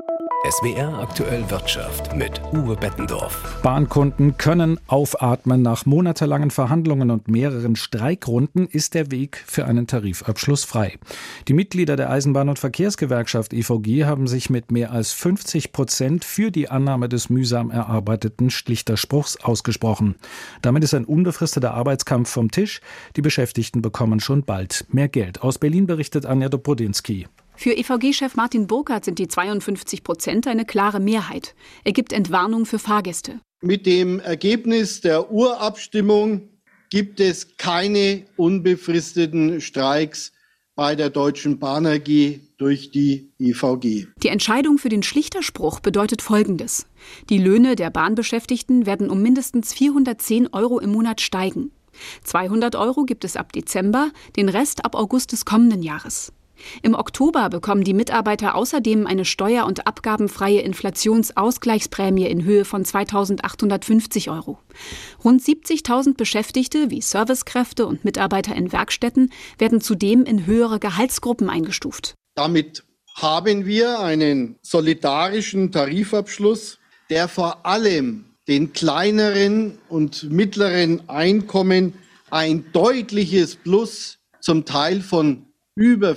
SWR Aktuell Wirtschaft mit Uwe Bettendorf. Bahnkunden können aufatmen. Nach monatelangen Verhandlungen und mehreren Streikrunden ist der Weg für einen Tarifabschluss frei. Die Mitglieder der Eisenbahn- und Verkehrsgewerkschaft EVG haben sich mit mehr als 50% für die Annahme des mühsam erarbeiteten Schlichterspruchs ausgesprochen. Damit ist ein unbefristeter Arbeitskampf vom Tisch. Die Beschäftigten bekommen schon bald mehr Geld. Aus Berlin berichtet Anja Dobrodinsky. Für EVG-Chef Martin Burkhardt sind die 52% eine klare Mehrheit. Er gibt Entwarnung für Fahrgäste. Mit dem Ergebnis der Urabstimmung gibt es keine unbefristeten Streiks bei der Deutschen Bahn AG durch die EVG. Die Entscheidung für den Schlichterspruch bedeutet Folgendes. Die Löhne der Bahnbeschäftigten werden um mindestens 410 € im Monat steigen. 200 € gibt es ab Dezember, den Rest ab August des kommenden Jahres. Im Oktober bekommen die Mitarbeiter außerdem eine steuer- und abgabenfreie Inflationsausgleichsprämie in Höhe von 2.850 €. Rund 70.000 Beschäftigte wie Servicekräfte und Mitarbeiter in Werkstätten werden zudem in höhere Gehaltsgruppen eingestuft. Damit haben wir einen solidarischen Tarifabschluss, der vor allem den kleineren und mittleren Einkommen ein deutliches Plus, zum Teil von über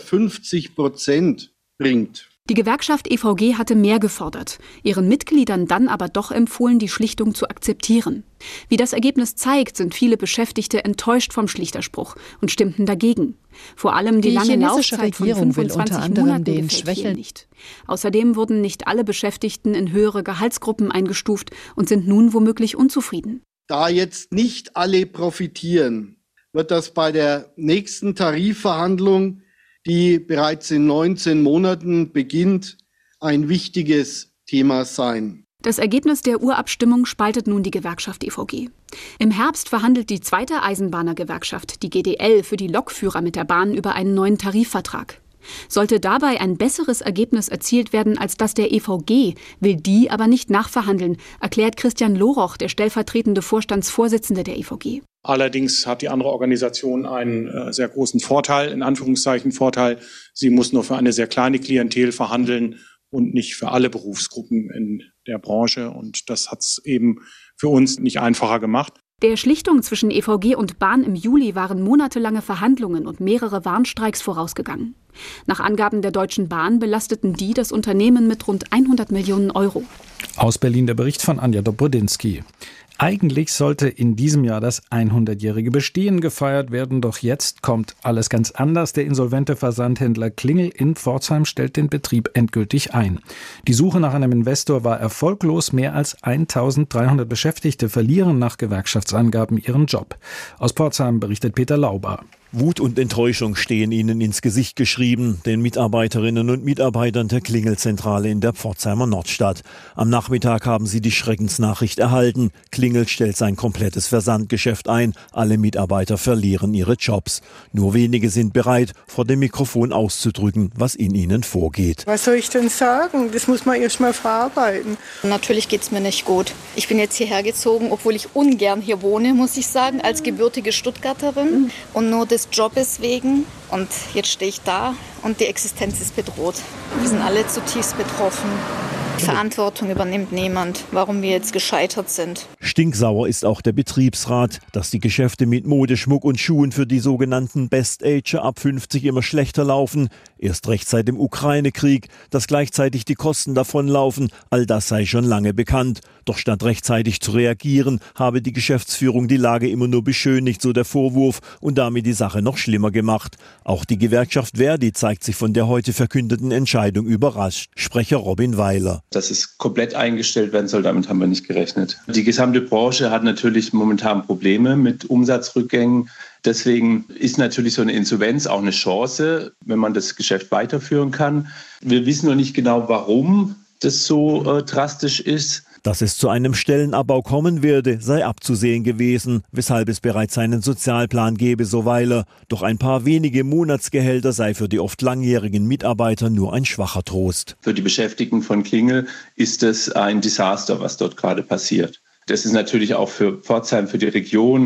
50% bringt. Die Gewerkschaft EVG hatte mehr gefordert, ihren Mitgliedern dann aber doch empfohlen, die Schlichtung zu akzeptieren. Wie das Ergebnis zeigt, sind viele Beschäftigte enttäuscht vom Schlichterspruch und stimmten dagegen. Vor allem die lange Laufzeit von 25 Monaten gefällt ihnen nicht. Außerdem wurden nicht alle Beschäftigten in höhere Gehaltsgruppen eingestuft und sind nun womöglich unzufrieden. Da jetzt nicht alle profitieren, wird das bei der nächsten Tarifverhandlung, die bereits in 19 Monaten beginnt, ein wichtiges Thema sein. Das Ergebnis der Urabstimmung spaltet nun die Gewerkschaft EVG. Im Herbst verhandelt die zweite Eisenbahnergewerkschaft, die GDL, für die Lokführer mit der Bahn über einen neuen Tarifvertrag. Sollte dabei ein besseres Ergebnis erzielt werden als das der EVG, will die aber nicht nachverhandeln, erklärt Christian Loroch, der stellvertretende Vorstandsvorsitzende der EVG. Allerdings hat die andere Organisation einen sehr großen Vorteil, in Anführungszeichen Vorteil. Sie muss nur für eine sehr kleine Klientel verhandeln und nicht für alle Berufsgruppen in der Branche. Und das hat es eben für uns nicht einfacher gemacht. Der Schlichtung zwischen EVG und Bahn im Juli waren monatelange Verhandlungen und mehrere Warnstreiks vorausgegangen. Nach Angaben der Deutschen Bahn belasteten die das Unternehmen mit rund 100 Millionen €. Aus Berlin der Bericht von Anja Dobrodinsky. Eigentlich sollte in diesem Jahr das 100-jährige Bestehen gefeiert werden, doch jetzt kommt alles ganz anders. Der insolvente Versandhändler Klingel in Pforzheim stellt den Betrieb endgültig ein. Die Suche nach einem Investor war erfolglos. Mehr als 1.300 Beschäftigte verlieren nach Gewerkschaftsangaben ihren Job. Aus Pforzheim berichtet Peter Lauber. Wut und Enttäuschung stehen ihnen ins Gesicht geschrieben, den Mitarbeiterinnen und Mitarbeitern der Klingelzentrale in der Pforzheimer Nordstadt. Am Nachmittag haben sie die Schreckensnachricht erhalten. Klingel stellt sein komplettes Versandgeschäft ein. Alle Mitarbeiter verlieren ihre Jobs. Nur wenige sind bereit, vor dem Mikrofon auszudrücken, was in ihnen vorgeht. Was soll ich denn sagen? Das muss man erst mal verarbeiten. Natürlich geht's mir nicht gut. Ich bin jetzt hierher gezogen, obwohl ich ungern hier wohne, muss ich sagen, als gebürtige Stuttgarterin. Und nur des Jobes wegen. Und jetzt stehe ich da und die Existenz ist bedroht. Wir sind alle zutiefst betroffen. Verantwortung übernimmt niemand, warum wir jetzt gescheitert sind. Stinksauer ist auch der Betriebsrat, dass die Geschäfte mit Modeschmuck und Schuhen für die sogenannten Best-Ager ab 50 immer schlechter laufen. Erst recht seit dem Ukraine-Krieg, dass gleichzeitig die Kosten davonlaufen, all das sei schon lange bekannt. Doch statt rechtzeitig zu reagieren, habe die Geschäftsführung die Lage immer nur beschönigt, so der Vorwurf, und damit die Sache noch schlimmer gemacht. Auch die Gewerkschaft ver.di zeigt sich von der heute verkündeten Entscheidung überrascht. Sprecher Robin Weiler. Dass es komplett eingestellt werden soll, damit haben wir nicht gerechnet. Die gesamte Branche hat natürlich momentan Probleme mit Umsatzrückgängen. Deswegen ist natürlich so eine Insolvenz auch eine Chance, wenn man das Geschäft weiterführen kann. Wir wissen noch nicht genau, warum das so drastisch ist. Dass es zu einem Stellenabbau kommen werde, sei abzusehen gewesen, weshalb es bereits einen Sozialplan gebe, so Weiler. Doch ein paar wenige Monatsgehälter sei für die oft langjährigen Mitarbeiter nur ein schwacher Trost. Für die Beschäftigten von Klingel ist es ein Desaster, was dort gerade passiert. Das ist natürlich auch für Pforzheim, für die Region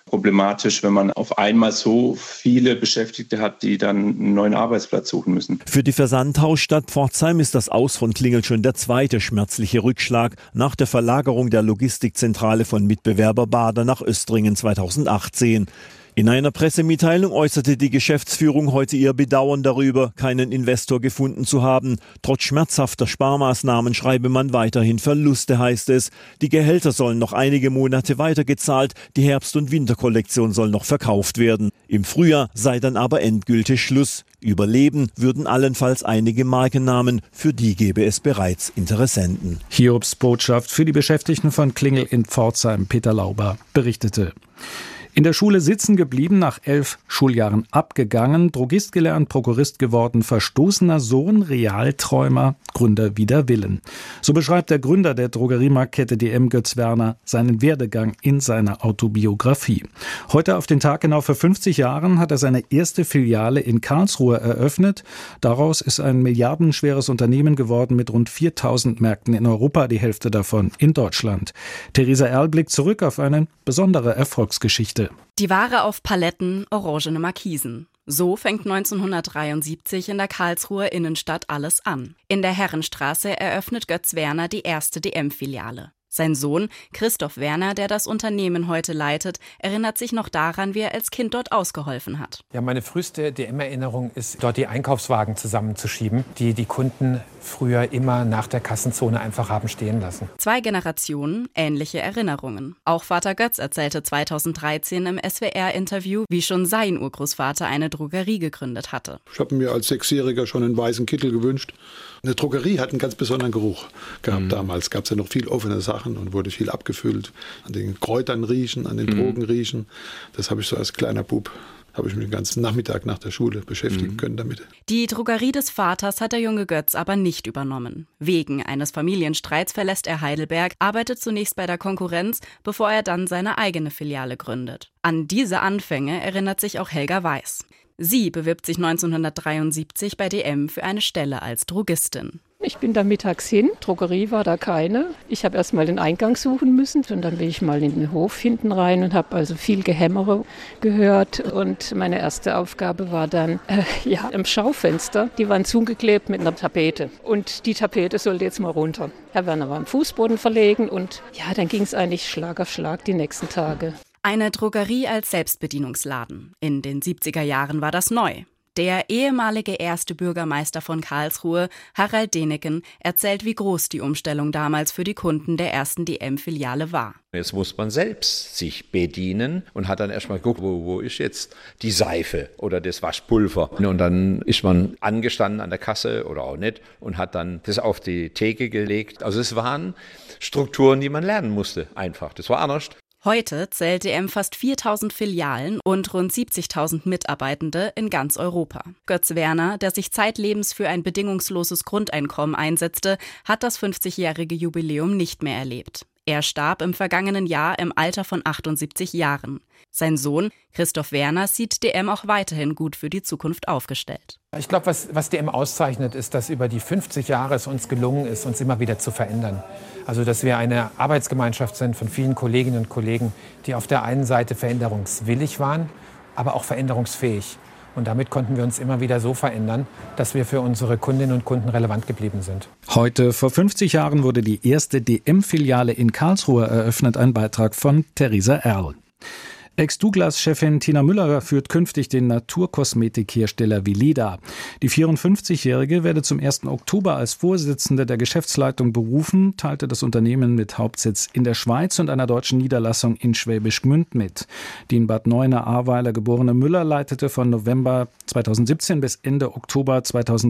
problematisch, wenn man auf einmal so viele Beschäftigte hat, die dann einen neuen Arbeitsplatz suchen müssen. Für die Versandhausstadt Pforzheim ist das Aus von Klingel schon der zweite schmerzliche Rückschlag nach der Verlagerung der Logistikzentrale von Mitbewerber Baader nach Östringen 2018. In einer Pressemitteilung äußerte die Geschäftsführung heute ihr Bedauern darüber, keinen Investor gefunden zu haben. Trotz schmerzhafter Sparmaßnahmen schreibe man weiterhin Verluste, heißt es. Die Gehälter sollen noch einige Monate weitergezahlt, die Herbst- und Winterkollektion soll noch verkauft werden. Im Frühjahr sei dann aber endgültig Schluss. Überleben würden allenfalls einige Markennamen, für die gäbe es bereits Interessenten. Hiobsbotschaft für die Beschäftigten von Klingel in Pforzheim. Peter Lauber berichtete. In der Schule sitzen geblieben, nach 11 Schuljahren abgegangen, Drogist gelernt, Prokurist geworden, verstoßener Sohn, Realträumer, Gründer wider Willen. So beschreibt der Gründer der Drogeriemarktkette DM, Götz Werner, seinen Werdegang in seiner Autobiografie. Heute auf den Tag genau vor 50 Jahren hat er seine erste Filiale in Karlsruhe eröffnet. Daraus ist ein milliardenschweres Unternehmen geworden mit rund 4000 Märkten in Europa, die Hälfte davon in Deutschland. Theresa Erl blickt zurück auf eine besondere Erfolgsgeschichte. Die Ware auf Paletten, orangene Markisen. So fängt 1973 in der Karlsruher Innenstadt alles an. In der Herrenstraße eröffnet Götz Werner die erste DM-Filiale. Sein Sohn, Christoph Werner, der das Unternehmen heute leitet, erinnert sich noch daran, wie er als Kind dort ausgeholfen hat. Ja, meine früheste DM-Erinnerung ist, dort die Einkaufswagen zusammenzuschieben, die die Kunden früher immer nach der Kassenzone einfach haben stehen lassen. 2 Generationen, ähnliche Erinnerungen. Auch Vater Götz erzählte 2013 im SWR-Interview, wie schon sein Urgroßvater eine Drogerie gegründet hatte. Ich habe mir als 6-Jähriger schon einen weißen Kittel gewünscht. Eine Drogerie hat einen ganz besonderen Geruch gehabt. Damals gab es ja noch viel offene Sachen und wurde viel abgefüllt. An den Kräutern riechen, an den Drogen riechen. Das habe ich so als kleiner Bub, habe ich mich den ganzen Nachmittag nach der Schule beschäftigen können damit. Die Drogerie des Vaters hat der junge Götz aber nicht übernommen. Wegen eines Familienstreits verlässt er Heidelberg, arbeitet zunächst bei der Konkurrenz, bevor er dann seine eigene Filiale gründet. An diese Anfänge erinnert sich auch Helga Weiß. Sie bewirbt sich 1973 bei DM für eine Stelle als Drogistin. Ich bin da mittags hin, Drogerie war da keine. Ich habe erst mal den Eingang suchen müssen und dann bin ich mal in den Hof hinten rein und habe also viel Gehämmere gehört. Und meine erste Aufgabe war dann im Schaufenster. Die waren zugeklebt mit einer Tapete und die Tapete sollte jetzt mal runter. Herr Werner war am Fußboden verlegen und ja, dann ging es eigentlich Schlag auf Schlag die nächsten Tage. Eine Drogerie als Selbstbedienungsladen. In den 70er Jahren war das neu. Der ehemalige erste Bürgermeister von Karlsruhe, Harald Deneken, erzählt, wie groß die Umstellung damals für die Kunden der ersten DM-Filiale war. Jetzt muss man selbst sich bedienen und hat dann erstmal geguckt, wo ist jetzt die Seife oder das Waschpulver. Und dann ist man angestanden an der Kasse oder auch nicht und hat dann das auf die Theke gelegt. Also es waren Strukturen, die man lernen musste einfach. Das war anders. Heute zählt DM fast 4.000 Filialen und rund 70.000 Mitarbeitende in ganz Europa. Götz Werner, der sich zeitlebens für ein bedingungsloses Grundeinkommen einsetzte, hat das 50-jährige Jubiläum nicht mehr erlebt. Er starb im vergangenen Jahr im Alter von 78 Jahren. Sein Sohn, Christoph Werner, sieht DM auch weiterhin gut für die Zukunft aufgestellt. Ich glaube, was DM auszeichnet, ist, dass über die 50 Jahre es uns gelungen ist, uns immer wieder zu verändern. Also, dass wir eine Arbeitsgemeinschaft sind von vielen Kolleginnen und Kollegen, die auf der einen Seite veränderungswillig waren, aber auch veränderungsfähig. Und damit konnten wir uns immer wieder so verändern, dass wir für unsere Kundinnen und Kunden relevant geblieben sind. Heute, vor 50 Jahren, wurde die erste DM-Filiale in Karlsruhe eröffnet. Ein Beitrag von Theresa Erl. Ex-Douglas-Chefin Tina Müller führt künftig den Naturkosmetikhersteller Veleda. Die 54-Jährige werde zum 1. Oktober als Vorsitzende der Geschäftsleitung berufen, teilte das Unternehmen mit Hauptsitz in der Schweiz und einer deutschen Niederlassung in Schwäbisch Gmünd mit. Die in Bad Neuenahr-Ahrweiler geborene Müller leitete von November 2017 bis Ende Oktober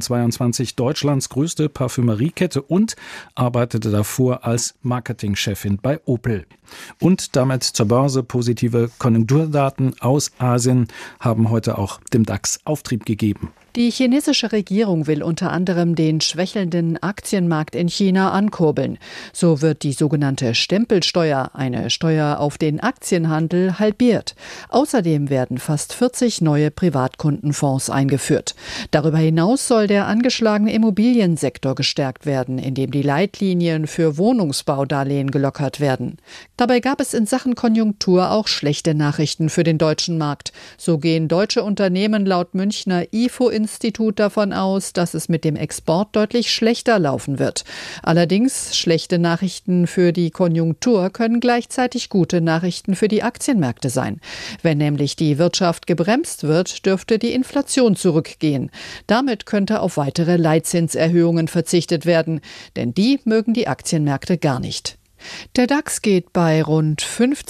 2022 Deutschlands größte Parfümeriekette und arbeitete davor als Marketingchefin bei Opel. Und damit zur Börse. Positive Konjunkturdaten aus Asien haben heute auch dem DAX Auftrieb gegeben. Die chinesische Regierung will unter anderem den schwächelnden Aktienmarkt in China ankurbeln. So wird die sogenannte Stempelsteuer, eine Steuer auf den Aktienhandel, halbiert. Außerdem werden fast 40 neue Privatkundenfonds eingeführt. Darüber hinaus soll der angeschlagene Immobiliensektor gestärkt werden, indem die Leitlinien für Wohnungsbaudarlehen gelockert werden. Dabei gab es in Sachen Konjunktur auch schlechte Nachrichten für den deutschen Markt. So gehen deutsche Unternehmen laut Münchner IFO-Institut davon aus, dass es mit dem Export deutlich schlechter laufen wird. Allerdings, schlechte Nachrichten für die Konjunktur können gleichzeitig gute Nachrichten für die Aktienmärkte sein. Wenn nämlich die Wirtschaft gebremst wird, dürfte die Inflation zurückgehen. Damit könnte auf weitere Leitzinserhöhungen verzichtet werden, denn die mögen die Aktienmärkte gar nicht. Der DAX geht bei rund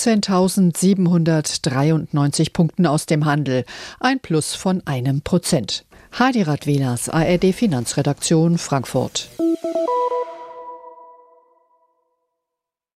15.793 Punkten aus dem Handel, ein Plus von 1%. Hadi Radwelas, ARD Finanzredaktion, Frankfurt.